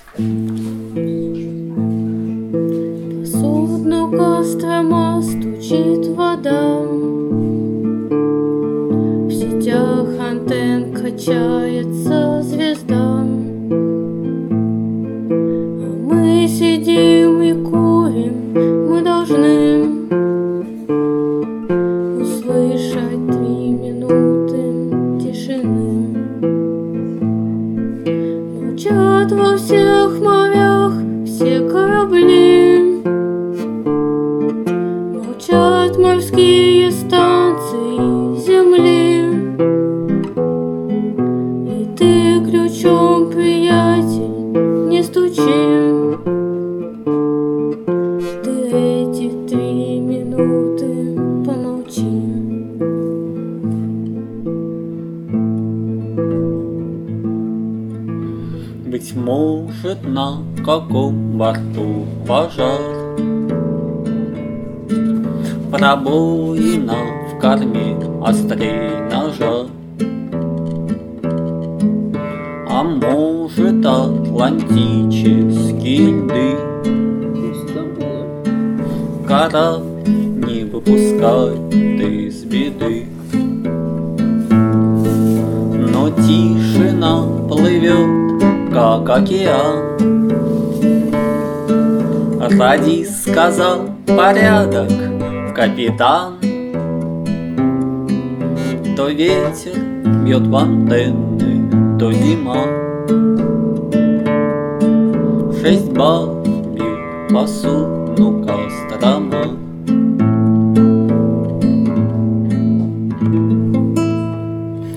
По судну Кострома стучит вода, в сетях антенн качается звезда, а мы сидим и курим. Мы должны услышать 3 минуты тишины. Молчат во всех морях все корабли, молчат морские станции земли. И ты ключом, приятель, не стучи. Ты эти 3 минуты помолчи. Быть может, на каком борту пожар, пробоина в корме острей ножа, а может, атлантический льды. Корабль не выпускает из беды, но тишина плывет, как океан. Радист сказал: порядок, капитан. То ветер бьет в антенны, то зима. 6 балл бьют по судну, как